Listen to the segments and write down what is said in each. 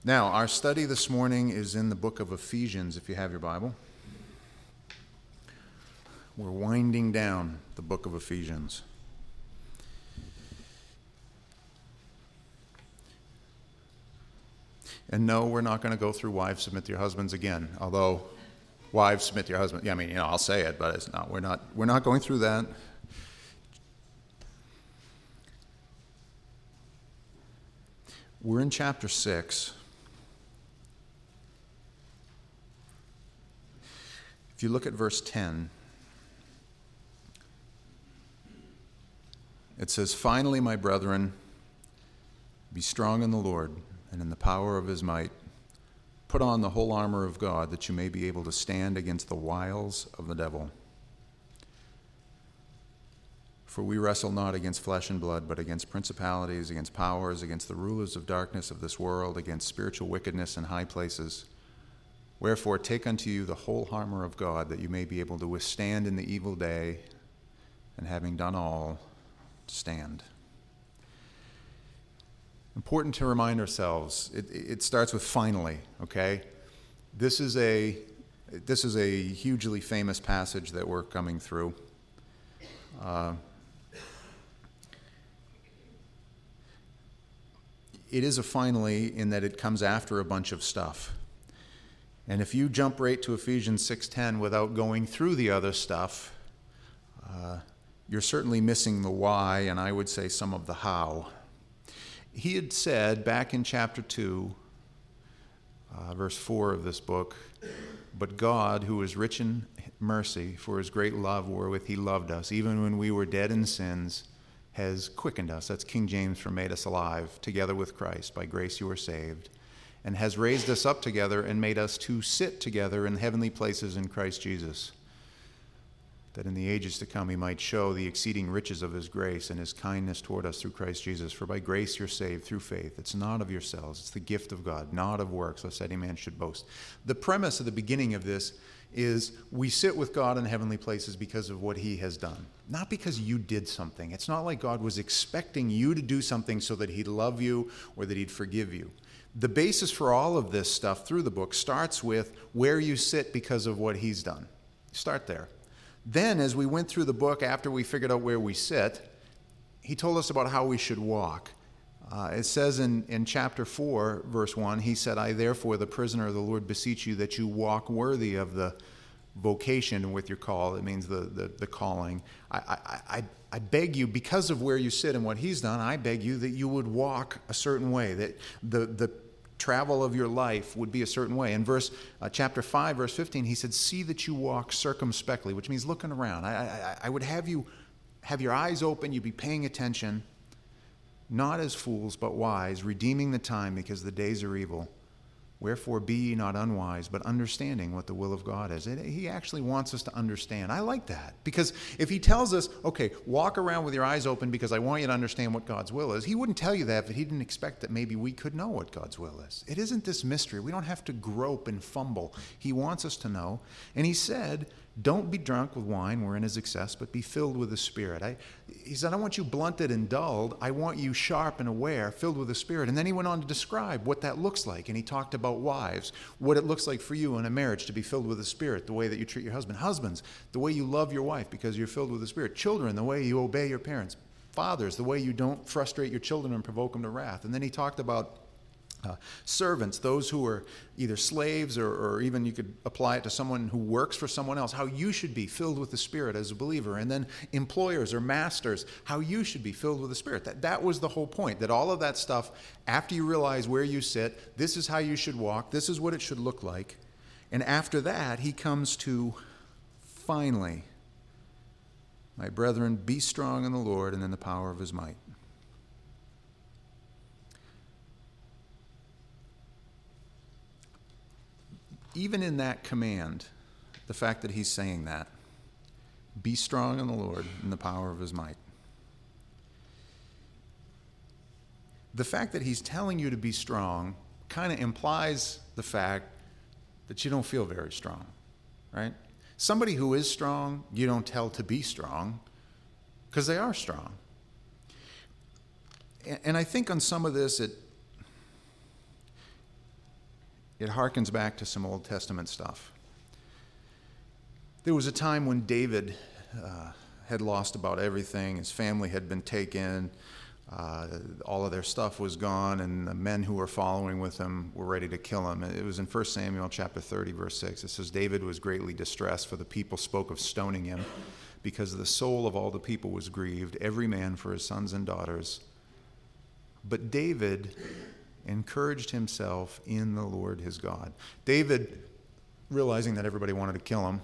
Now, our study this morning is in the book of Ephesians, if you have your Bible. We're winding down the book of Ephesians. And no, we're not going to go through wives submit to your husbands again, although wives submit to your husband. Yeah, I mean, I'll say it, but it's not. We're not going through that. We're in chapter 6. If you look at verse 10, it says, "Finally, my brethren, be strong in the Lord and in the power of his might. Put on the whole armor of God, that you may be able to stand against the wiles of the devil. For we wrestle not against flesh and blood, but against principalities, against powers, against the rulers of darkness of this world, against spiritual wickedness in high places. Wherefore take unto you the whole armor of God, that you may be able to withstand in the evil day, and having done all, to stand." Important to remind ourselves, it starts with finally, okay? This is a hugely famous passage that we're coming through. It is a finally in that it comes after a bunch of stuff. And if you jump right to Ephesians 6:10 without going through the other stuff, you're certainly missing the why, and I would say some of the how. He had said back in chapter 2, verse 4 of this book, "But God, who is rich in mercy, for his great love wherewith he loved us, even when we were dead in sins, has quickened us." That's King James for "made us alive, together with Christ. By grace you are saved. And has raised us up together and made us to sit together in heavenly places in Christ Jesus, that in the ages to come he might show the exceeding riches of his grace and his kindness toward us through Christ Jesus. For by grace you're saved through faith. It's not of yourselves. It's the gift of God, not of works, lest any man should boast." The premise of the beginning of this is we sit with God in heavenly places because of what he has done. Not because you did something. It's not like God was expecting you to do something so that he'd love you or that he'd forgive you. The basis for all of this stuff through the book starts with where you sit because of what he's done. Start there. Then, as we went through the book, after we figured out where we sit, he told us about how we should walk. It says in chapter 4, verse 1, he said, "I therefore, the prisoner of the Lord, beseech you that you walk worthy of the vocation with your call." It means the calling. I beg you, because of where you sit and what he's done, I beg you that you would walk a certain way, that the travel of your life would be a certain way. In chapter 5, verse 15, he said, "See that you walk circumspectly," which means looking around. I would have you have your eyes open, you be paying attention, not as fools, but wise, redeeming the time because the days are evil. Wherefore be ye not unwise, but understanding what the will of God is. He actually wants us to understand. I like that. Because if he tells us, okay, walk around with your eyes open because I want you to understand what God's will is, he wouldn't tell you that if he didn't expect that maybe we could know what God's will is. It isn't this mystery. We don't have to grope and fumble. He wants us to know. And he said, "Don't be drunk with wine wherein is excess, but be filled with the Spirit." He said, "I want you blunted and dulled. I want you sharp and aware, filled with the Spirit." And then he went on to describe what that looks like. And he talked about wives, what it looks like for you in a marriage to be filled with the Spirit, the way that you treat your husband. Husbands, the way you love your wife because you're filled with the Spirit. Children, the way you obey your parents. Fathers, the way you don't frustrate your children and provoke them to wrath. And then he talked about servants, those who are either slaves or even you could apply it to someone who works for someone else, how you should be filled with the Spirit as a believer. And then employers or masters, how you should be filled with the Spirit. That was the whole point, that all of that stuff, after you realize where you sit, this is how you should walk, this is what it should look like. And after that, he comes to, finally, my brethren, be strong in the Lord and in the power of his might. Even in that command, the fact that he's saying that, be strong in the Lord and the power of his might. The fact that he's telling you to be strong kind of implies the fact that you don't feel very strong, right? Somebody who is strong, you don't tell to be strong because they are strong. And I think on some of this, It harkens back to some Old Testament stuff. There was a time when David had lost about everything. His family had been taken. All of their stuff was gone, and the men who were following with him were ready to kill him. It was in 1 Samuel chapter 30, verse 6. It says, David was greatly distressed, for the people spoke of stoning him, because the soul of all the people was grieved, every man for his sons and daughters. But David encouraged himself in the Lord his God. David, realizing that everybody wanted to kill him,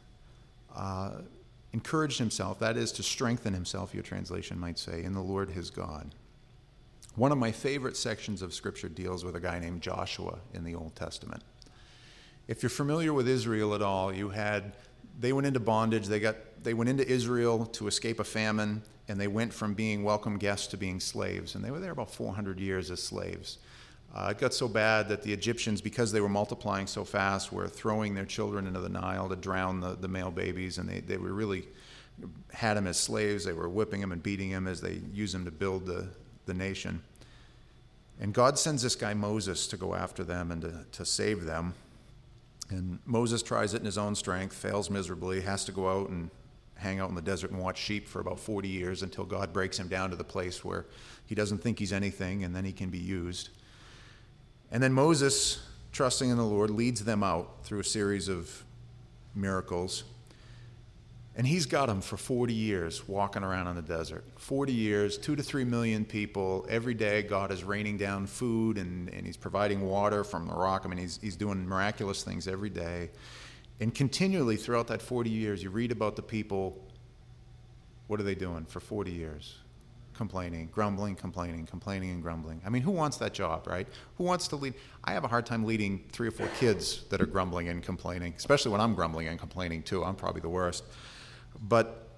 encouraged himself, that is to strengthen himself, your translation might say, in the Lord his God. One of my favorite sections of Scripture deals with a guy named Joshua in the Old Testament. If you're familiar with Israel at all, they went into bondage, they went into Israel to escape a famine, and they went from being welcome guests to being slaves, and they were there about 400 years as slaves. It got so bad that the Egyptians, because they were multiplying so fast, were throwing their children into the Nile to drown the male babies, and they were really had them as slaves. They were whipping them and beating them as they used them to build the nation. And God sends this guy Moses to go after them and to save them. And Moses tries it in his own strength, fails miserably, has to go out and hang out in the desert and watch sheep for about 40 years until God breaks him down to the place where he doesn't think he's anything, and then he can be used. And then Moses, trusting in the Lord, leads them out through a series of miracles. And he's got them for 40 years walking around in the desert. 40 years, 2 to 3 million people. Every day God is raining down food and he's providing water from the rock. I mean, he's doing miraculous things every day. And continually throughout that 40 years, you read about the people. What are they doing for 40 years? Complaining, grumbling, complaining, and grumbling. I mean, who wants that job, right? Who wants to lead? I have a hard time leading 3 or 4 kids that are grumbling and complaining, especially when I'm grumbling and complaining too. I'm probably the worst. But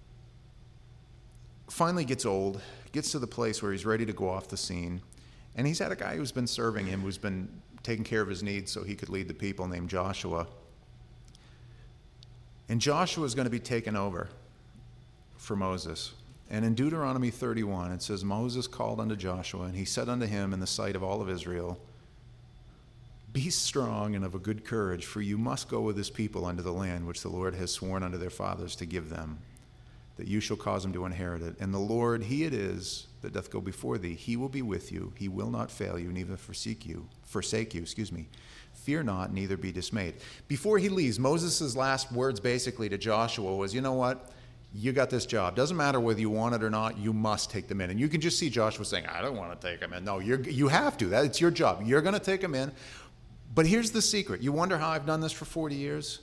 finally gets old, gets to the place where he's ready to go off the scene, and he's had a guy who's been serving him, who's been taking care of his needs so he could lead the people, named Joshua. And Joshua is going to be taken over for Moses. And in Deuteronomy 31, it says, Moses called unto Joshua, and he said unto him in the sight of all of Israel, Be strong and of a good courage, for you must go with this people unto the land which the Lord has sworn unto their fathers to give them, that you shall cause them to inherit it. And the Lord, he it is that doth go before thee. He will be with you. He will not fail you, neither forsake you. Fear not, neither be dismayed. Before he leaves, Moses' last words basically to Joshua was, you know what? You got this job. Doesn't matter whether you want it or not, you must take them in. And you can just see Joshua saying, I don't want to take them in. No, you have to. It's your job. You're going to take them in. But here's the secret. You wonder how I've done this for 40 years?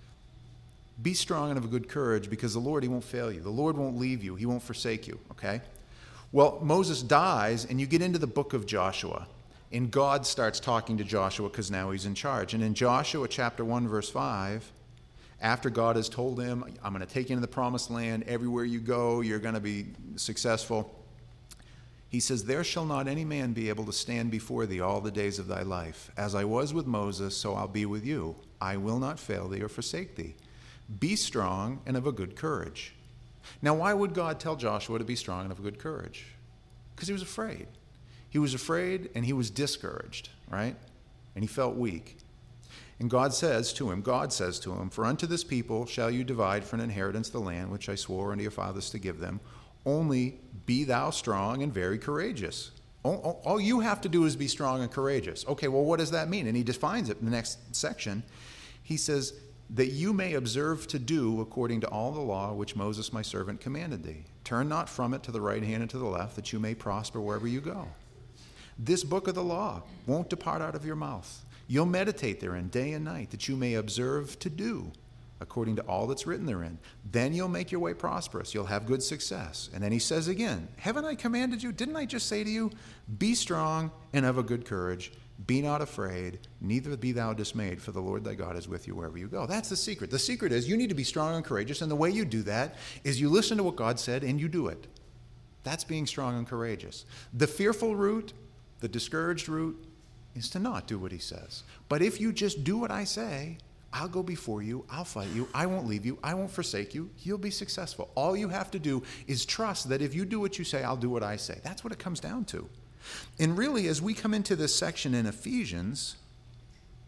Be strong and of a good courage, because the Lord, he won't fail you. The Lord won't leave you. He won't forsake you, okay? Well, Moses dies, and you get into the book of Joshua. And God starts talking to Joshua because now he's in charge. And in Joshua chapter 1, verse 5, after God has told him, I'm going to take you into the promised land. Everywhere you go, you're going to be successful. He says, There shall not any man be able to stand before thee all the days of thy life. As I was with Moses, so I'll be with you. I will not fail thee or forsake thee. Be strong and of a good courage. Now, why would God tell Joshua to be strong and of a good courage? Because he was afraid. He was afraid and he was discouraged, right? And he felt weak. And God says to him, For unto this people shall you divide for an inheritance the land which I swore unto your fathers to give them. Only be thou strong and very courageous. All you have to do is be strong and courageous. Okay, well, what does that mean? And he defines it in the next section. He says, that you may observe to do according to all the law which Moses my servant commanded thee. Turn not from it to the right hand and to the left, that you may prosper wherever you go. This book of the law won't depart out of your mouth. You'll meditate therein day and night, that you may observe to do according to all that's written therein. Then you'll make your way prosperous. You'll have good success. And then he says again, haven't I commanded you? Didn't I just say to you, be strong and of a good courage. Be not afraid, neither be thou dismayed, for the Lord thy God is with you wherever you go. That's the secret. The secret is you need to be strong and courageous, and the way you do that is you listen to what God said and you do it. That's being strong and courageous. The fearful route, the discouraged route, is to not do what he says. But if you just do what I say, I'll go before you, I'll fight you, I won't leave you, I won't forsake you, you'll be successful. All you have to do is trust that if you do what you say, I'll do what I say. That's what it comes down to. And really, as we come into this section in Ephesians,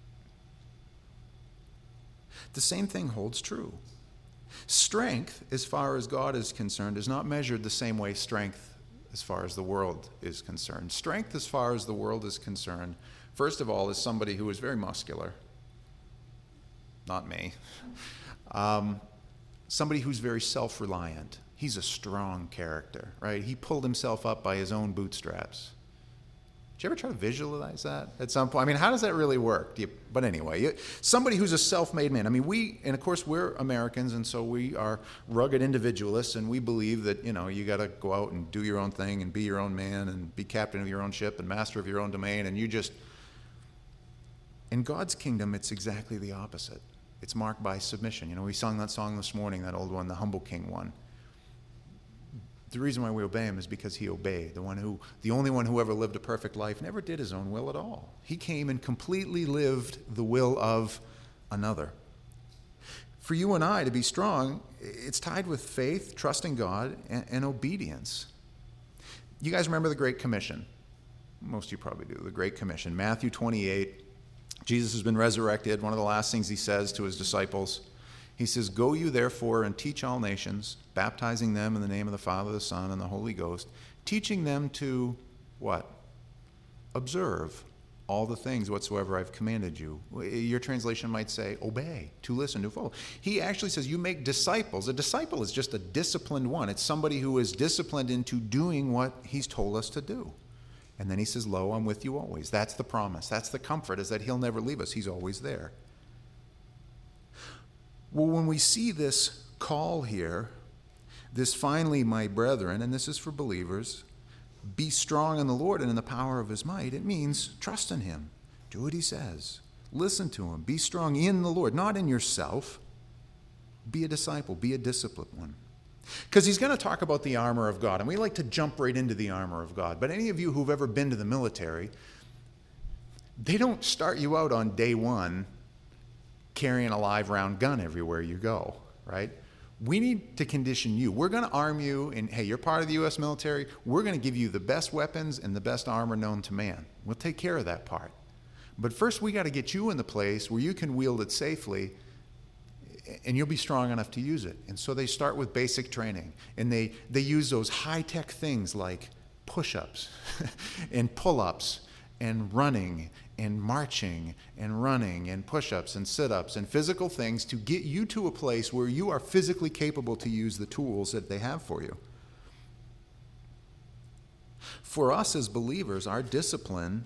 The same thing holds true. Strength, as far as God is concerned, is not measured the same way strength as far as the world is concerned. Strength, as far as the world is concerned, first of all, is somebody who is very muscular. Not me. Somebody who's very self-reliant. He's a strong character, right? He pulled himself up by his own bootstraps. Did you ever try to visualize that at some point? I mean, how does that really work? But anyway, somebody who's a self-made man. I mean, and of course we're Americans, and so we are rugged individualists, and we believe that, you got to go out and do your own thing and be your own man and be captain of your own ship and master of your own domain, and in God's kingdom, it's exactly the opposite. It's marked by submission. We sung that song this morning, that old one, the Humble King one. The reason why we obey him is because he obeyed. The only one who ever lived a perfect life never did his own will at all. He came and completely lived the will of another. For you and I to be strong, it's tied with faith, trusting God, and obedience. You guys remember the Great Commission? Most of you probably do. The Great Commission. Matthew 28. Jesus has been resurrected. One of the last things he says to his disciples, he says, "Go you therefore and teach all nations, baptizing them in the name of the Father, the Son, and the Holy Ghost, teaching them to," what? "Observe all the things whatsoever I've commanded you." Your translation might say, obey, to listen, to follow. He actually says you make disciples. A disciple is just a disciplined one. It's somebody who is disciplined into doing what he's told us to do. And then he says, "Lo, I'm with you always." That's the promise. That's the comfort, is that he'll never leave us. He's always there. Well, when we see this call here, this "finally, my brethren," and this is for believers, be strong in the Lord and in the power of his might, it means trust in him. Do what he says. Listen to him. Be strong in the Lord, not in yourself. Be a disciple. Be a disciplined one. Because he's going to talk about the armor of God, and we like to jump right into the armor of God. But any of you who've ever been to the military, they don't start you out on day one carrying a live round gun everywhere you go, right? We need to condition you. We're going to arm you, and hey, you're part of the U.S. military. We're going to give you the best weapons and the best armor known to man. We'll take care of that part. But first, we got to get you in the place where you can wield it safely, and you'll be strong enough to use it. And so they start with basic training, and they use those high-tech things like push-ups and pull-ups and running and marching and running and push-ups and sit-ups and physical things to get you to a place where you are physically capable to use the tools that they have for you. For us as believers, our discipline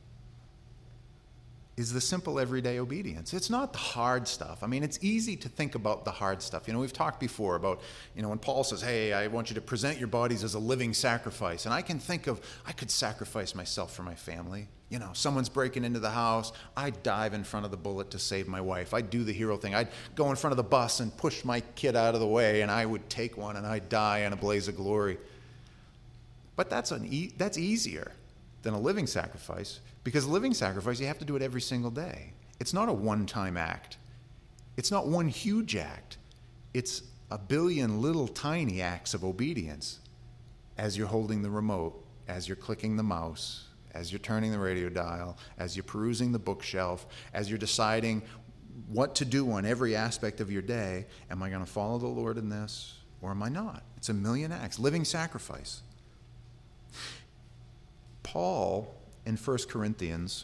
is the simple everyday obedience. It's not the hard stuff. I mean, it's easy to think about the hard stuff. We've talked before about, when Paul says, "Hey, I want you to present your bodies as a living sacrifice." And I can think of, I could sacrifice myself for my family. Someone's breaking into the house. I'd dive in front of the bullet to save my wife. I'd do the hero thing. I'd go in front of the bus and push my kid out of the way, and I would take one, and I'd die in a blaze of glory. But that's easier than a living sacrifice, because a living sacrifice, you have to do it every single day. It's not a one-time act. It's not one huge act. It's a billion little tiny acts of obedience as you're holding the remote, as you're clicking the mouse, as you're turning the radio dial, as you're perusing the bookshelf, as you're deciding what to do on every aspect of your day. Am I going to follow the Lord in this, or am I not? It's a million acts, living sacrifice. Paul, in 1 Corinthians,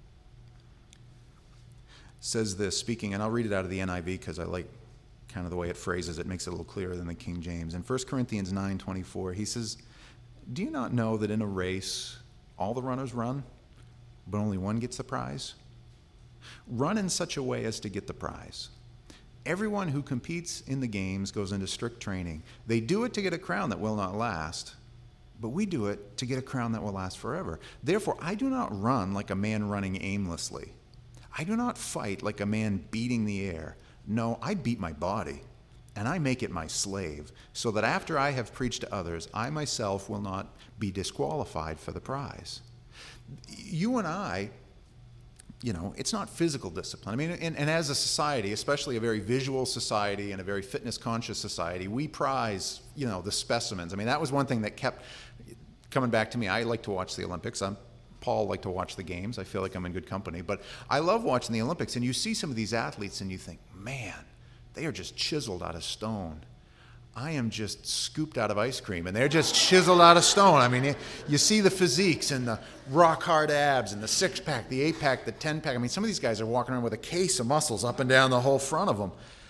says this, speaking, and I'll read it out of the NIV because I like kind of the way it phrases it, makes it a little clearer than the King James. In 1 Corinthians 9:24, he says, "Do you not know that in a race all the runners run, but only one gets the prize? Run in such a way as to get the prize. Everyone who competes in the games goes into strict training. They do it to get a crown that will not last, but we do it to get a crown that will last forever. Therefore, I do not run like a man running aimlessly. I do not fight like a man beating the air. No, I beat my body, and I make it my slave, so that after I have preached to others, I myself will not be disqualified for the prize." You and I, it's not physical discipline. I mean, and as a society, especially a very visual society and a very fitness-conscious society, we prize, the specimens. I mean, that was one thing that kept coming back to me. I like to watch the Olympics. I'm Paul liked to watch the games. I feel like I'm in good company. But I love watching the Olympics, and you see some of these athletes and you think, man, they are just chiseled out of stone. I am just scooped out of ice cream, and they're just chiseled out of stone. I mean, you see the physiques and the rock-hard abs and the six-pack, the eight-pack, the 10-pack. I mean, some of these guys are walking around with a case of muscles up and down the whole front of them.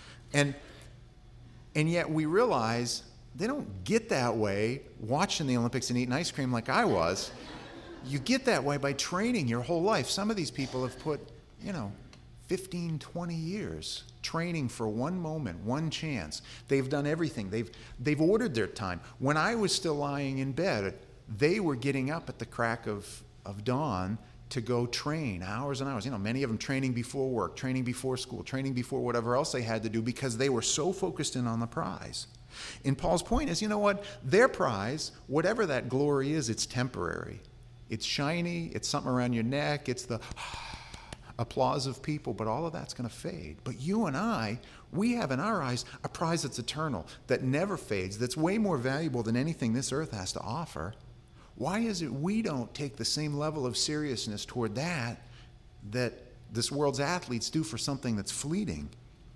And yet we realize they don't get that way watching the Olympics and eating ice cream like I was. You get that way by training your whole life. Some of these people have put, 15, 20 years training for one moment, one chance. They've done everything. They've ordered their time. When I was still lying in bed, they were getting up at the crack of dawn to go train hours and hours. Many of them training before work, training before school, training before whatever else they had to do because they were so focused in on the prize. And Paul's point is, their prize, whatever that glory is, it's temporary. It's shiny, it's something around your neck, it's the applause of people, but all of that's going to fade. But you and I, we have in our eyes a prize that's eternal, that never fades, that's way more valuable than anything this earth has to offer. Why is it we don't take the same level of seriousness toward that this world's athletes do for something that's fleeting?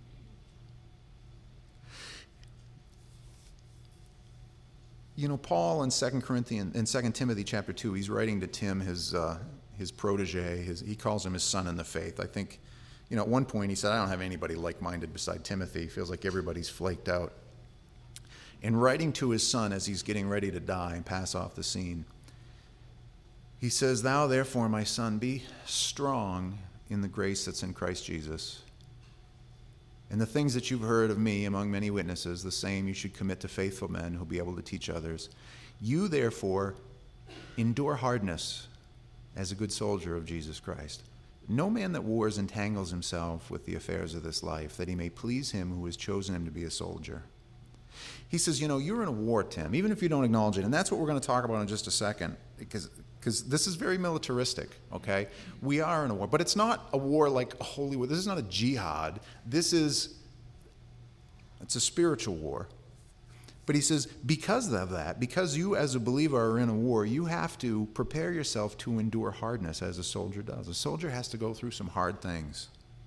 Paul in 2 Timothy chapter 2, he's writing to Tim, his protege, he calls him his son in the faith. I think, at one point he said, I don't have anybody like-minded beside Timothy. He feels like everybody's flaked out. In writing to his son as he's getting ready to die and pass off the scene, he says, Thou therefore, my son, be strong in the grace that's in Christ Jesus. And the things that you've heard of me among many witnesses, the same you should commit to faithful men who'll be able to teach others. You therefore endure hardness as a good soldier of Jesus Christ. No man that wars entangles himself with the affairs of this life, that he may please him who has chosen him to be a soldier. He says, you're in a war, Tim, even if you don't acknowledge it. And that's what we're going to talk about in just a second, because this is very militaristic, okay? We are in a war, but it's not a war like a holy war. This is not a jihad. It's a spiritual war. But he says, because of that, because you as a believer are in a war, you have to prepare yourself to endure hardness as a soldier does. A soldier has to go through some hard things.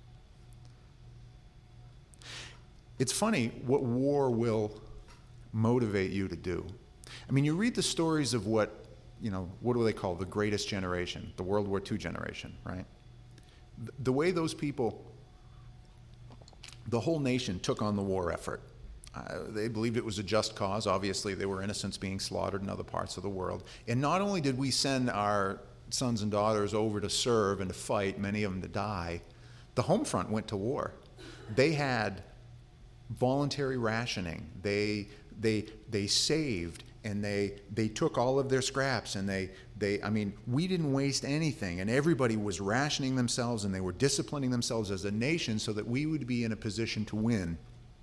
It's funny what war will motivate you to do. I mean, you read the stories of what do they call the greatest generation, the World War II generation, right? The way those people, the whole nation took on the war effort. They believed it was a just cause. Obviously, there were innocents being slaughtered in other parts of the world. And not only did we send our sons and daughters over to serve and to fight, many of them to die, the home front went to war. They had voluntary rationing. They saved, and they took all of their scraps, and we didn't waste anything, and everybody was rationing themselves, and they were disciplining themselves as a nation so that we would be in a position to win.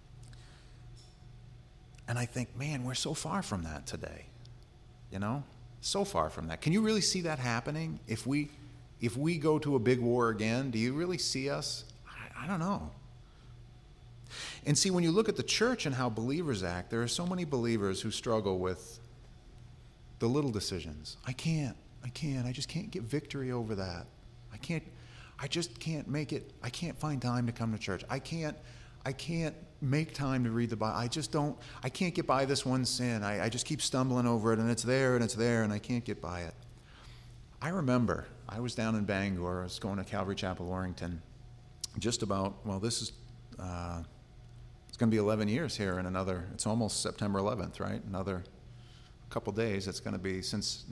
And I think, man, we're so far from that today, so far from that. Can you really see that happening? If we go to a big war again, do you really see us? I don't know. And see, when you look at the church and how believers act, there are so many believers who struggle with the little decisions. I just can't get victory over that. I just can't make it. I can't find time to come to church. I can't make time to read the Bible. I can't get by this one sin. I just keep stumbling over it, and it's there, and I can't get by it. I remember, I was down in Bangor. I was going to Calvary Chapel, Warrington, just about, it's going to be 11 years here in it's almost September 11th, right? Another couple days. It's going to be since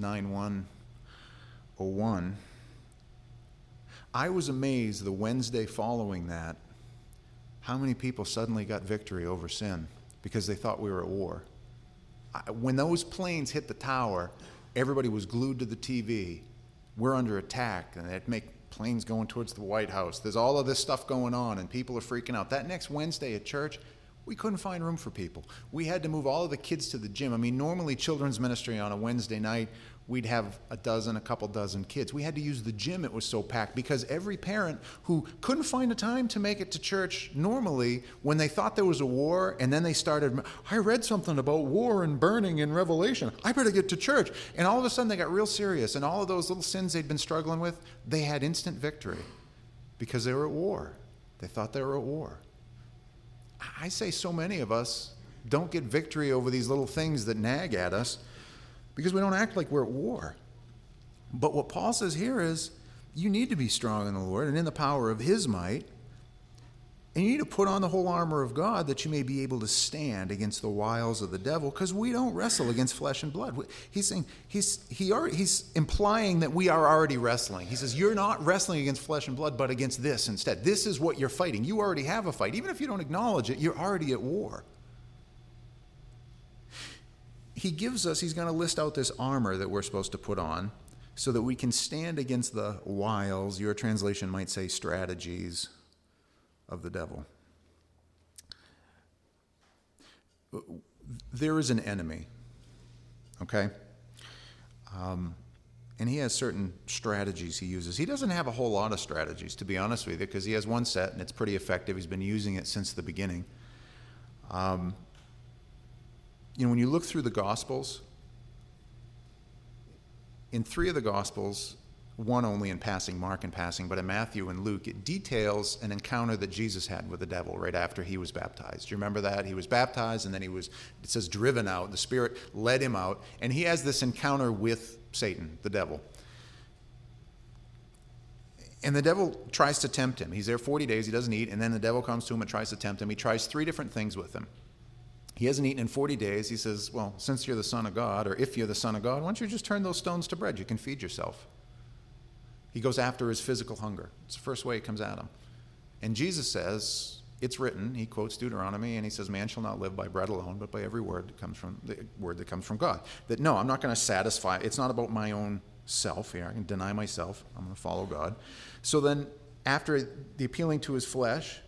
9/1/01. I was amazed the Wednesday following that, how many people suddenly got victory over sin because they thought we were at war. When those planes hit the tower, everybody was glued to the TV. We're under attack, and they'd make planes going towards the White House. There's all of this stuff going on, and people are freaking out. That next Wednesday at church, We couldn't find room for people. We had to move all of the kids to the gym. I mean, normally children's ministry on a Wednesday night, we'd have a couple dozen kids. We had to use the gym. It was so packed because every parent who couldn't find a time to make it to church normally, when they thought there was a war, and then they started, I read something about war and burning in Revelation. I better get to church. And all of a sudden they got real serious, and all of those little sins they'd been struggling with, they had instant victory because they were at war. They thought they were at war. I say so many of us don't get victory over these little things that nag at us because we don't act like we're at war. But what Paul says here is you need to be strong in the Lord and in the power of his might. And you need to put on the whole armor of God that you may be able to stand against the wiles of the devil, because we don't wrestle against flesh and blood. He's saying, he's implying that we are already wrestling. He says, you're not wrestling against flesh and blood, but against this instead. This is what you're fighting. You already have a fight. Even if you don't acknowledge it, you're already at war. He's going to list out this armor that we're supposed to put on so that we can stand against the wiles, your translation might say strategies, of the devil. There is an enemy, okay? And he has certain strategies he uses. He doesn't have a whole lot of strategies, to be honest with you, because he has one set and it's pretty effective. He's been using it since the beginning. When you look through the Gospels, in 3 of the Gospels, one only in passing, Mark in passing, but in Matthew and Luke, it details an encounter that Jesus had with the devil right after he was baptized. Do you remember that? He was baptized and then he was, it says, driven out. The Spirit led him out, and he has this encounter with Satan, the devil. And the devil tries to tempt him. He's there 40 days, he doesn't eat, and then the devil comes to him and tries to tempt him. He tries 3 different things with him. He hasn't eaten in 40 days. He says, well, since you're the Son of God, or if you're the Son of God, why don't you just turn those stones to bread? You can feed yourself. He goes after his physical hunger. It's the first way it comes at him. And Jesus says, it's written, he quotes Deuteronomy, and he says, man shall not live by bread alone, but by every word that comes from God. That no, I'm not going to satisfy, it's not about my own self here. I can deny myself. I'm going to follow God. So then, after the appealing to his flesh,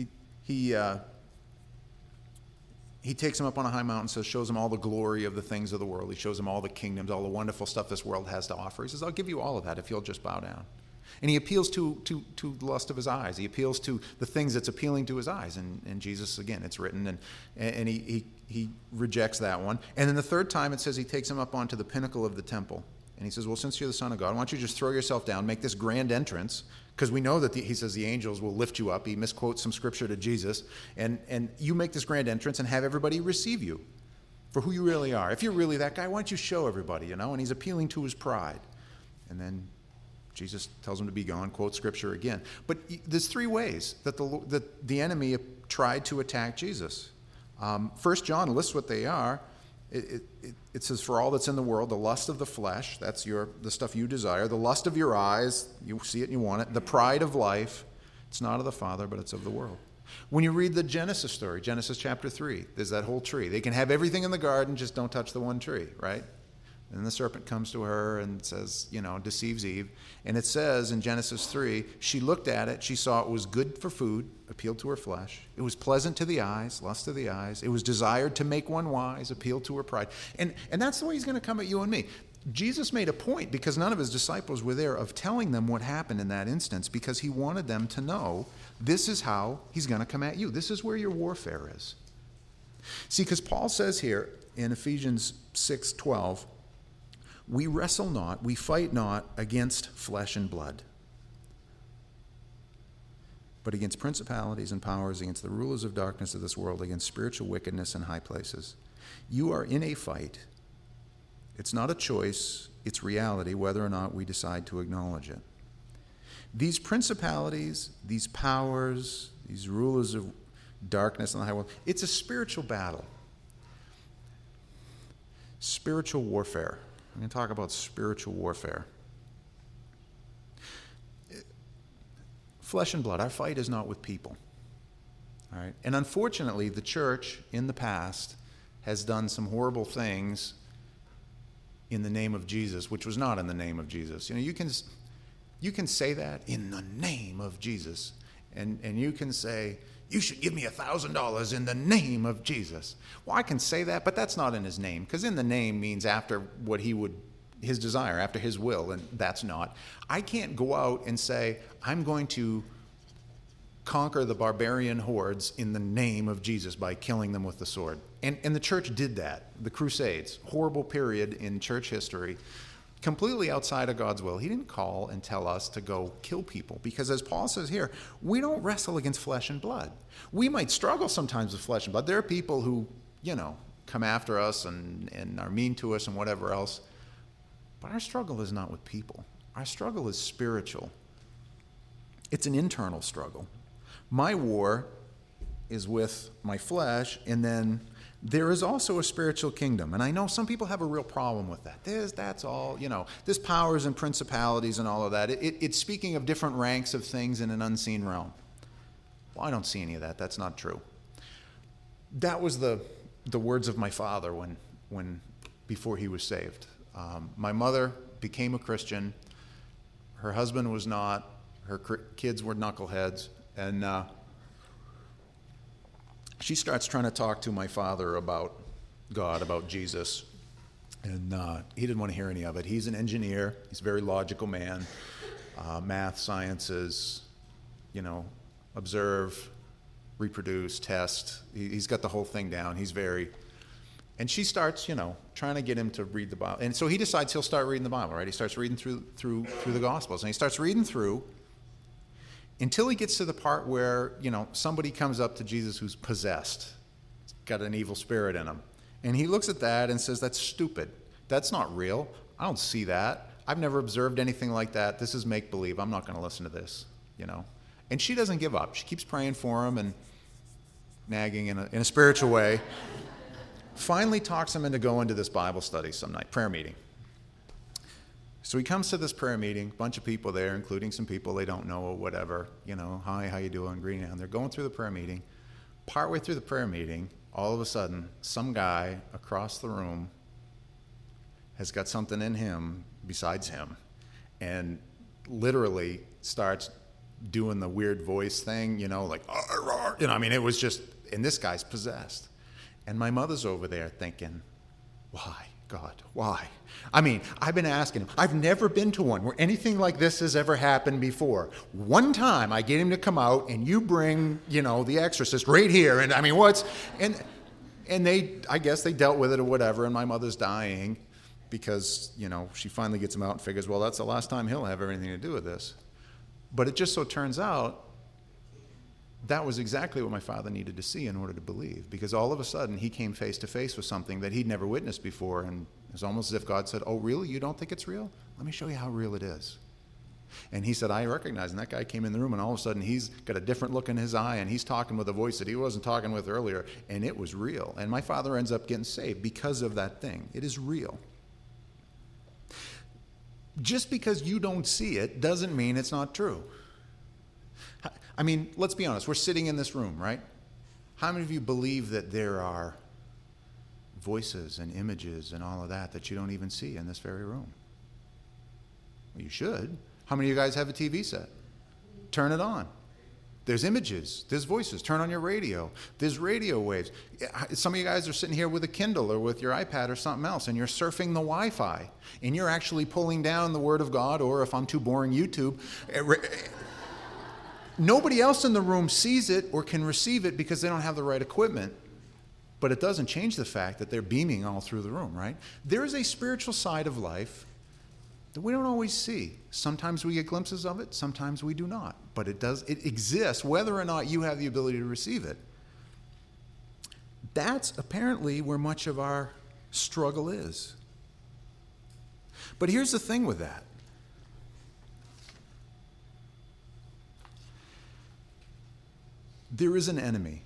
he takes him up on a high mountain, shows him all the glory of the things of the world. He shows him all the kingdoms, all the wonderful stuff this world has to offer. He says, I'll give you all of that if you'll just bow down. And he appeals to the lust of his eyes. He appeals to the things that's appealing to his eyes. And Jesus, again, it's written, and he rejects that one. And then the third time it says he takes him up onto the pinnacle of the temple. And he says, well, since you're the Son of God, why don't you just throw yourself down, make this grand entrance, because we know that he says the angels will lift you up. He misquotes some scripture to Jesus. And you make this grand entrance and have everybody receive you for who you really are. If you're really that guy, why don't you show everybody, And he's appealing to his pride. And then Jesus tells him to be gone, quotes scripture again. But there's 3 ways that the enemy tried to attack Jesus. 1 John lists what they are. It says, for all that's in the world, the lust of the flesh, that's the stuff you desire, the lust of your eyes, you see it and you want it, the pride of life, it's not of the Father, but it's of the world. When you read the Genesis story, Genesis chapter 3, there's that whole tree. They can have everything in the garden, just don't touch the one tree, right? And the serpent comes to her and says, deceives Eve. And it says in Genesis 3, she looked at it, she saw it was good for food, appealed to her flesh. It was pleasant to the eyes, lust of the eyes. It was desired to make one wise, appealed to her pride. And that's the way he's going to come at you and me. Jesus made a point, because none of his disciples were there, of telling them what happened in that instance, because he wanted them to know this is how he's going to come at you. This is where your warfare is. See, because Paul says here in Ephesians 6:12, we wrestle not, we fight not against flesh and blood, but against principalities and powers, against the rulers of darkness of this world, against spiritual wickedness in high places. You are in a fight. It's not a choice, it's reality, whether or not we decide to acknowledge it. These principalities, these powers, these rulers of darkness in the high world, it's a spiritual battle. Spiritual warfare. I'm going to talk about spiritual warfare. Flesh and blood, our fight is not with people. All right? And unfortunately, the church in the past has done some horrible things in the name of Jesus, which was not in the name of Jesus. You can say that in the name of Jesus. And you can say, You should give me $1,000 in the name of Jesus. Well, I can say that, but that's not in his name, because in the name means after what his desire, after his will, and that's not. I can't go out and say, I'm going to conquer the barbarian hordes in the name of Jesus by killing them with the sword. And the church did that. The Crusades, horrible period in church history, completely outside of God's will. He didn't call and tell us to go kill people, because as Paul says here, we don't wrestle against flesh and blood. We might struggle sometimes with flesh and blood. There are people who, come after us and are mean to us and whatever else. But our struggle is not with people. Our struggle is spiritual. It's an internal struggle. My war is with my flesh, and then there is also a spiritual kingdom. And I know some people have a real problem with that. That's all, there's powers and principalities and all of that. It's speaking of different ranks of things in an unseen realm. Well, I don't see any of that. That's not true. That was the words of my father before he was saved. My mother became a Christian. Her husband was not. Her kids were knuckleheads. And she starts trying to talk to my father about God, about Jesus. And he didn't want to hear any of it. He's an engineer. He's a very logical man. Math, sciences, observe, reproduce, test. He's got the whole thing down. And she starts, trying to get him to read the Bible. And so he decides he'll start reading the Bible, right? He starts reading through the Gospels. And he starts reading through until he gets to the part where, somebody comes up to Jesus who's possessed, got an evil spirit in him. And he looks at that and says, that's stupid. That's not real. I don't see that. I've never observed anything like that. This is make-believe. I'm not going to listen to this, And she doesn't give up. She keeps praying for him and nagging in a spiritual way. Finally talks him into going to this Bible study some night, prayer meeting. So he comes to this prayer meeting, bunch of people there, including some people they don't know or whatever, hi, how you doing, greeting them. They're going through the prayer meeting. Partway through the prayer meeting, all of a sudden, some guy across the room has got something in him besides him, and literally starts doing the weird voice thing, like, it was just, and this guy's possessed. And my mother's over there thinking, why, God, why? I've been asking him. I've never been to one where anything like this has ever happened before. One time I get him to come out and you bring, the exorcist right here. And and I guess they dealt with it or whatever. And my mother's dying because, she finally gets him out and figures, well, that's the last time he'll have anything to do with this. But it just so turns out that was exactly what my father needed to see in order to believe, because all of a sudden he came face to face with something that he'd never witnessed before, and it was almost as if God said, oh, really? You don't think it's real? Let me show you how real it is. And he said, I recognize, and that guy came in the room, and all of a sudden he's got a different look in his eye, and he's talking with a voice that he wasn't talking with earlier, and it was real. And my father ends up getting saved because of that thing. It is real. Just because you don't see it doesn't mean it's not true. Let's be honest. We're sitting in this room, right? How many of you believe that there are voices and images and all of that you don't even see in this very room? Well, you should. How many of you guys have a TV set? Turn it on. There's images. There's voices. Turn on your radio. There's radio waves. Some of you guys are sitting here with a Kindle or with your iPad or something else, and you're surfing the Wi-Fi, and you're actually pulling down the Word of God, or if I'm too boring, YouTube. Nobody else in the room sees it or can receive it because they don't have the right equipment, but it doesn't change the fact that they're beaming all through the room, right? There is a spiritual side of life that we don't always see. Sometimes we get glimpses of it, sometimes we do not. But it exists, whether or not you have the ability to receive it. That's apparently where much of our struggle is. But here's the thing with that. There is an enemy.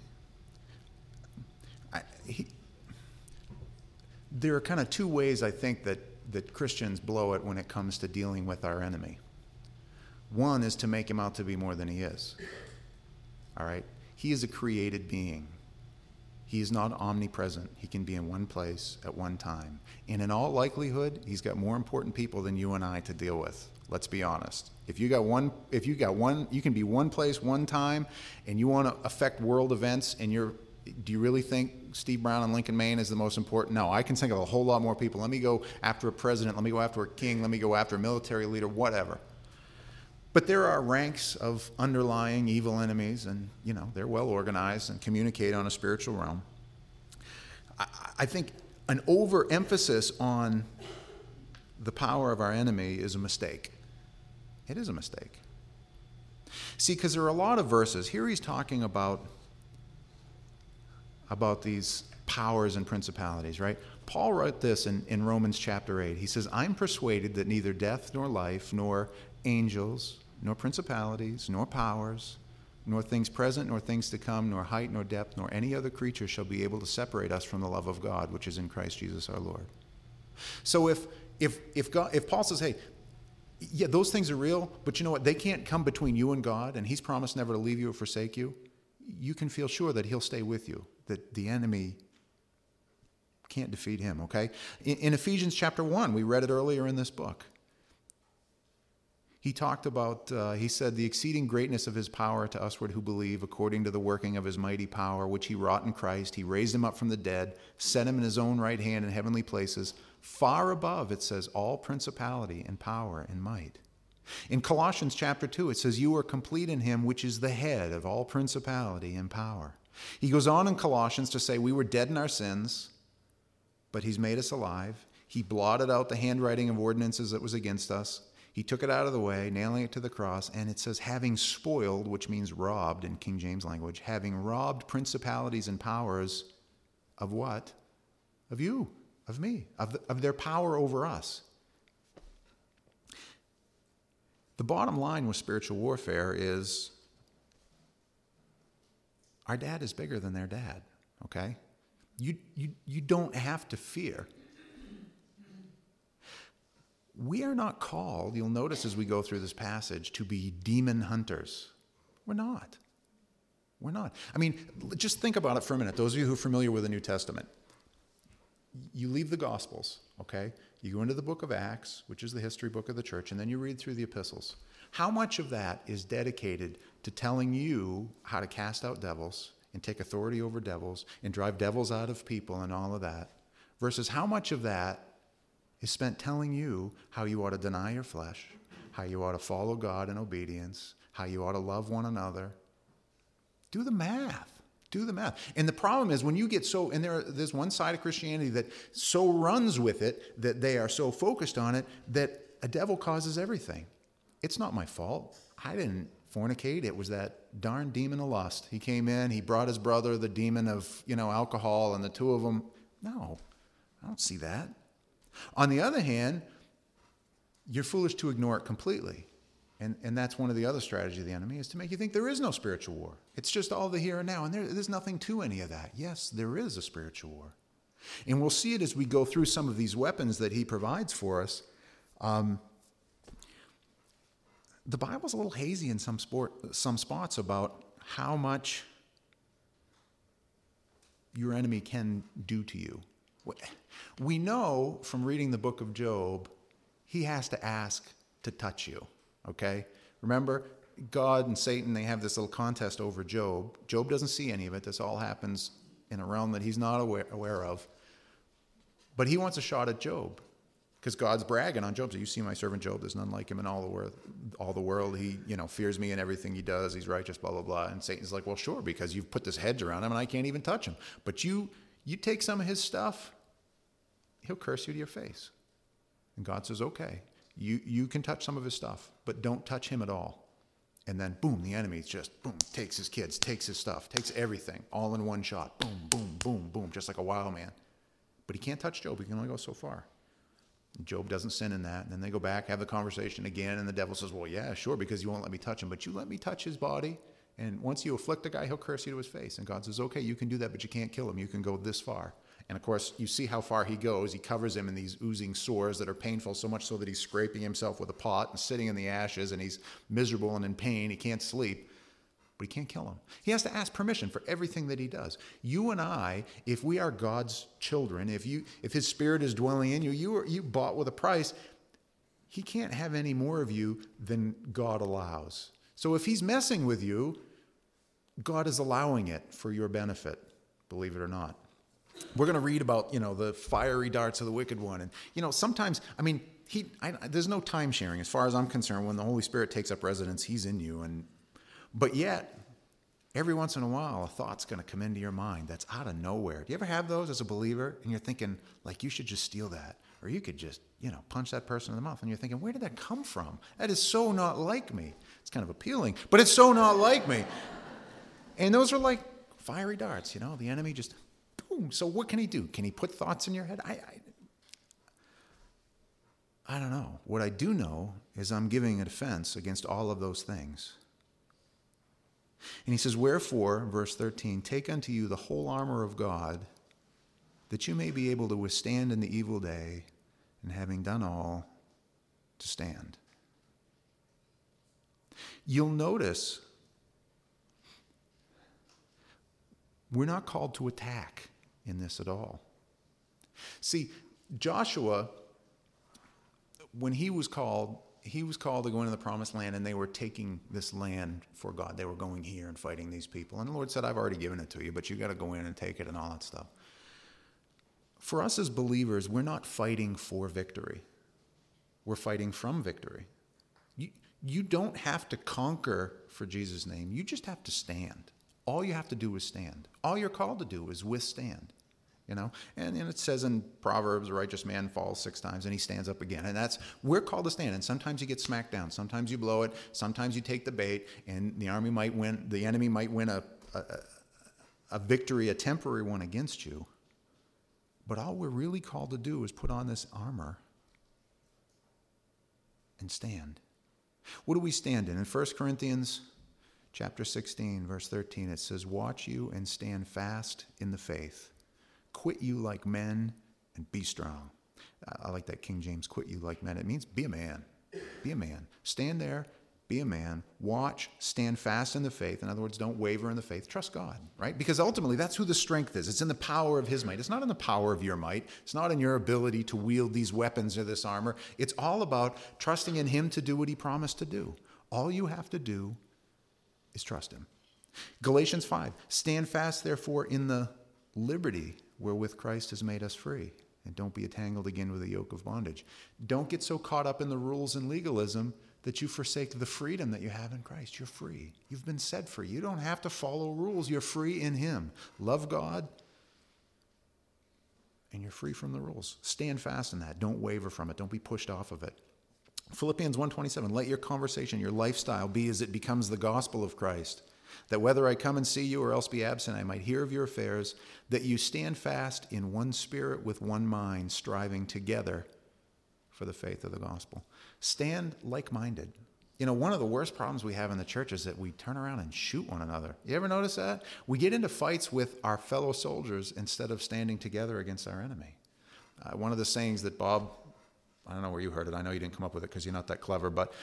There are kind of two ways I think that Christians blow it when it comes to dealing with our enemy. One is to make him out to be more than he is. All right? He is a created being. He is not omnipresent. He can be in one place at one time. And in all likelihood, he's got more important people than you and I to deal with. Let's be honest. If you got one, you can be one place one time, and you want to affect world events, and do you really think Steve Brown in Lincoln, Maine is the most important? No, I can think of a whole lot more people. Let me go after a president. Let me go after a king. Let me go after a military leader, whatever. But there are ranks of underlying evil enemies, and, they're well organized and communicate on a spiritual realm. I think an overemphasis on the power of our enemy is a mistake. It is a mistake. See, because there are a lot of verses. Here he's talking about these powers and principalities, right? Paul wrote this in Romans chapter 8. He says, I'm persuaded that neither death nor life, nor angels, nor principalities, nor powers, nor things present, nor things to come, nor height, nor depth, nor any other creature shall be able to separate us from the love of God, which is in Christ Jesus our Lord. So if Paul says, hey, yeah, those things are real, but you know what? They can't come between you and God, and he's promised never to leave you or forsake you. You can feel sure that he'll stay with you, that the enemy can't defeat him, okay? In Ephesians chapter 1, we read it earlier in this book. He talked about, he said, the exceeding greatness of his power to usward who believe, according to the working of his mighty power, which he wrought in Christ. He raised him up from the dead, set him in his own right hand in heavenly places, far above, it says, all principality and power and might. In Colossians chapter 2, it says, you are complete in him, which is the head of all principality and power. He goes on in Colossians to say, we were dead in our sins, but he's made us alive. He blotted out the handwriting of ordinances that was against us. He took it out of the way, nailing it to the cross, and it says, having spoiled, which means robbed in King James language, having robbed principalities and powers of what? Of you, of me, of their power over us. The bottom line with spiritual warfare is our dad is bigger than their dad, okay? You don't have to fear. We are not called, you'll notice as we go through this passage, to be demon hunters. We're not. We're not. I mean, just think about it for a minute. Those of you who are familiar with the New Testament, you leave the Gospels, okay? You go into the book of Acts, which is the history book of the church, and then you read through the epistles. How much of that is dedicated to telling you how to cast out devils and take authority over devils and drive devils out of people and all of that, versus how much of that is spent telling you how you ought to deny your flesh, how you ought to follow God in obedience, how you ought to love one another? Do the math. Do the math. And the problem is when you get so, and there's one side of Christianity that so runs with it, that they are so focused on it, that a devil causes everything. It's not my fault. I didn't fornicate. It was that darn demon of lust. He came in, he brought his brother, the demon of, alcohol, and the two of them. No, I don't see that. On the other hand, you're foolish to ignore it completely. And that's one of the other strategies of the enemy, is to make you think there is no spiritual war. It's just all the here and now, and there's nothing to any of that. Yes, there is a spiritual war. And we'll see it as we go through some of these weapons that he provides for us. The Bible's a little hazy in some spots about how much your enemy can do to you. We know from reading the book of Job, he has to ask to touch you, okay? Remember, God and Satan, they have this little contest over Job. Job doesn't see any of it. This all happens in a realm that he's not aware of. But he wants a shot at Job because God's bragging on Job. So you see my servant Job, there's none like him in all the world. He, fears me in everything he does. He's righteous, blah, blah, blah. And Satan's like, well, sure, because you've put this hedge around him and I can't even touch him. But you take some of his stuff, he'll curse you to your face. And God says, okay, you can touch some of his stuff, but don't touch him at all. And then, boom, the enemy just, boom, takes his kids, takes his stuff, takes everything, all in one shot. Boom, boom, boom, boom, just like a wild man. But he can't touch Job. He can only go so far. And Job doesn't sin in that. And then they go back, have the conversation again, and the devil says, well, yeah, sure, because you won't let me touch him. But you let me touch his body, and once you afflict a guy, he'll curse you to his face. And God says, okay, you can do that, but you can't kill him. You can go this far. And, of course, you see how far he goes. He covers him in these oozing sores that are painful, so much so that he's scraping himself with a pot and sitting in the ashes, and he's miserable and in pain. He can't sleep, but he can't kill him. He has to ask permission for everything that he does. You and I, if we are God's children, if his spirit is dwelling in you, you bought with a price, he can't have any more of you than God allows. So if he's messing with you, God is allowing it for your benefit, believe it or not. We're going to read about, the fiery darts of the wicked one. And, sometimes, there's no time sharing as far as I'm concerned. When the Holy Spirit takes up residence, he's in you. But yet, every once in a while, a thought's going to come into your mind that's out of nowhere. Do you ever have those as a believer? And you're thinking, you should just steal that. Or you could just, punch that person in the mouth. And you're thinking, where did that come from? That is so not like me. It's kind of appealing, but it's so not like me. And those are like fiery darts, the enemy just, boom. So what can he do? Can he put thoughts in your head? I don't know. What I do know is I'm giving a defense against all of those things. And he says, wherefore, verse 13, take unto you the whole armor of God, that you may be able to withstand in the evil day, and having done all, to stand. You'll notice we're not called to attack in this at all. See, Joshua, when he was called to go into the promised land, and they were taking this land for God. They were going here and fighting these people. And the Lord said, I've already given it to you, but you got to go in and take it and all that stuff. For us as believers, we're not fighting for victory. We're fighting from victory. You don't have to conquer for Jesus' name. You just have to stand. All you have to do is stand. All you're called to do is withstand. And it says in Proverbs, a righteous man falls 6 times and he stands up again. And we're called to stand. And sometimes you get smacked down. Sometimes you blow it. Sometimes you take the bait, and the enemy might win a victory, a temporary one against you. But all we're really called to do is put on this armor and stand. What do we stand in? In 1 Corinthians chapter 16, verse 13, it says, watch you and stand fast in the faith. Quit you like men and be strong. I like that King James, quit you like men. It means be a man. Be a man. Stand there, be a man. Watch, stand fast in the faith. In other words, don't waver in the faith. Trust God, right? Because ultimately, that's who the strength is. It's in the power of his might. It's not in the power of your might. It's not in your ability to wield these weapons or this armor. It's all about trusting in him to do what he promised to do. All you have to do is trust him. Galatians 5, stand fast, therefore, in the liberty wherewith Christ has made us free, and don't be entangled again with a yoke of bondage. Don't get so caught up in the rules and legalism that you forsake the freedom that you have in Christ. You're free. You've been set free. You don't have to follow rules. You're free in him. Love God, and you're free from the rules. Stand fast in that. Don't waver from it. Don't be pushed off of it. Philippians 1:27, let your conversation, your lifestyle be as it becomes the gospel of Christ, that whether I come and see you or else be absent, I might hear of your affairs, that you stand fast in one spirit with one mind, striving together for the faith of the gospel. Stand like-minded. One of the worst problems we have in the church is that we turn around and shoot one another. You ever notice that? We get into fights with our fellow soldiers instead of standing together against our enemy. One of the sayings that Bob, I don't know where you heard it. I know you didn't come up with it because you're not that clever, but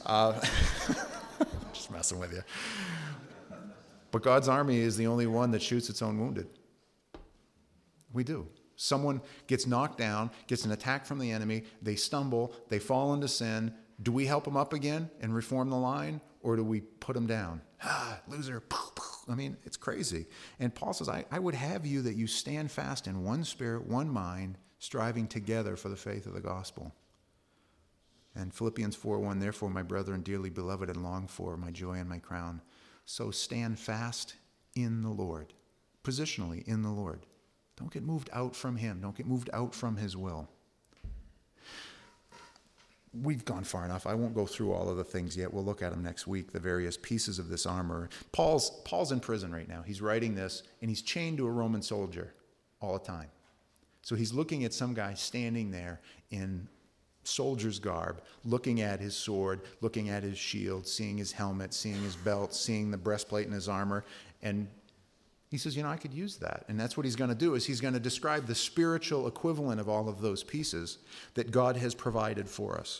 just messing with you. But God's army is the only one that shoots its own wounded. We do. Someone gets knocked down, gets an attack from the enemy, they stumble, they fall into sin. Do we help them up again and reform the line, or do we put them down? Loser. It's crazy. And Paul says, I would have you that you stand fast in one spirit, one mind, striving together for the faith of the gospel. And Philippians 4:1, therefore, my brethren, dearly beloved and longed for, my joy and my crown. So stand fast in the Lord, positionally in the Lord. Don't get moved out from him. Don't get moved out from his will. We've gone far enough. I won't go through all of the things yet. We'll look at them next week, the various pieces of this armor. Paul's in prison right now. He's writing this, and he's chained to a Roman soldier all the time. So he's looking at some guy standing there in soldier's garb, looking at his sword, looking at his shield, seeing his helmet, seeing his belt, seeing the breastplate in his armor, and he says, I could use that. And that's what he's going to do, is he's going to describe the spiritual equivalent of all of those pieces that God has provided for us.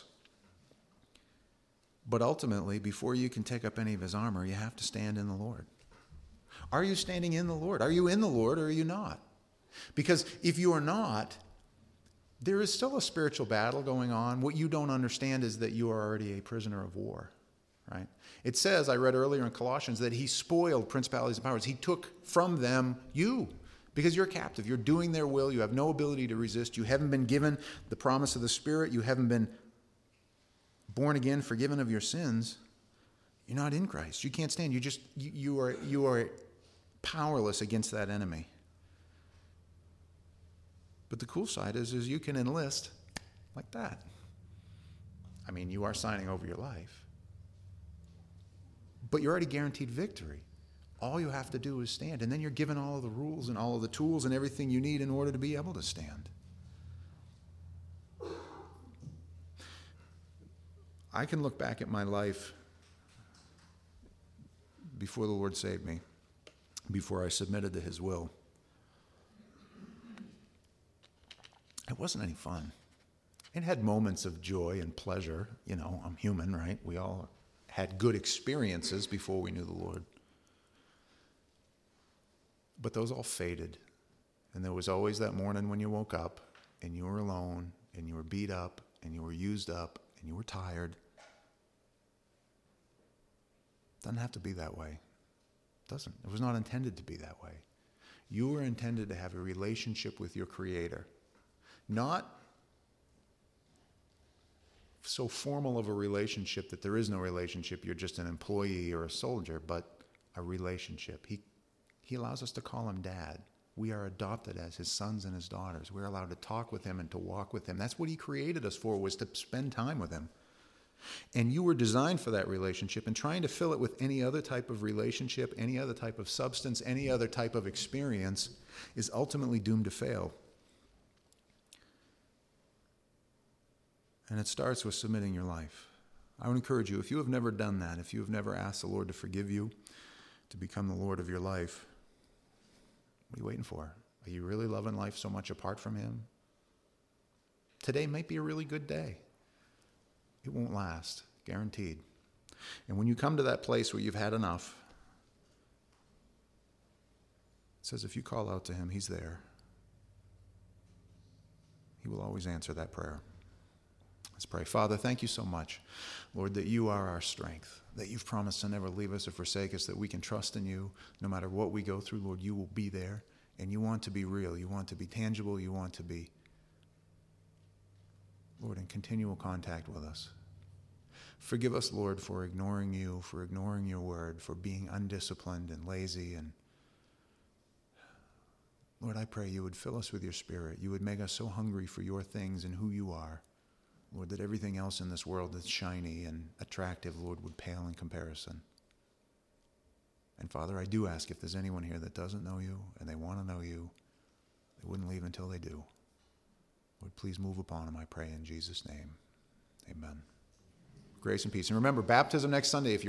But ultimately, before you can take up any of his armor, you have to stand in the Lord. Are you standing in the Lord? Are you in the Lord, or are you not? Because if you are not, there is still a spiritual battle going on. What you don't understand is that you are already a prisoner of war, right? It says, I read earlier in Colossians, that he spoiled principalities and powers. He took from them you, because you're captive. You're doing their will. You have no ability to resist. You haven't been given the promise of the Spirit. You haven't been born again, forgiven of your sins. You're not in Christ. You can't stand. You are powerless against that enemy. But the cool side is you can enlist like that. I mean, you are signing over your life. But you're already guaranteed victory. All you have to do is stand. And then you're given all of the rules and all of the tools and everything you need in order to be able to stand. I can look back at my life before the Lord saved me, before I submitted to his will. It wasn't any fun. It had moments of joy and pleasure. You know, I'm human, right? We all had good experiences before we knew the Lord. But those all faded. And there was always that morning when you woke up and you were alone and you were beat up and you were used up and you were tired. It doesn't have to be that way. It doesn't. It was not intended to be that way. You were intended to have a relationship with your Creator. Not so formal of a relationship that there is no relationship, you're just an employee or a soldier, but a relationship. He allows us to call him Dad. We are adopted as his sons and his daughters. We're allowed to talk with him and to walk with him. That's what he created us for, was to spend time with him. And you were designed for that relationship, and trying to fill it with any other type of relationship, any other type of substance, any other type of experience is ultimately doomed to fail. And it starts with submitting your life. I would encourage you, if you have never done that, if you have never asked the Lord to forgive you, to become the Lord of your life, what are you waiting for? Are you really loving life so much apart from him? Today might be a really good day. It won't last, guaranteed. And when you come to that place where you've had enough, it says if you call out to him, he's there. He will always answer that prayer. Let's pray. Father, thank you so much, Lord, that you are our strength, that you've promised to never leave us or forsake us, that we can trust in you. No matter what we go through, Lord, you will be there, and you want to be real. You want to be tangible. You want to be, Lord, in continual contact with us. Forgive us, Lord, for ignoring you, for ignoring your word, for being undisciplined and lazy. And Lord, I pray you would fill us with your Spirit. You would make us so hungry for your things and who you are. Lord, that everything else in this world that's shiny and attractive, Lord, would pale in comparison. And Father, I do ask if there's anyone here that doesn't know you and they want to know you, they wouldn't leave until they do. Lord, please move upon them, I pray in Jesus' name. Amen. Grace and peace. And remember, baptism next Sunday. If you're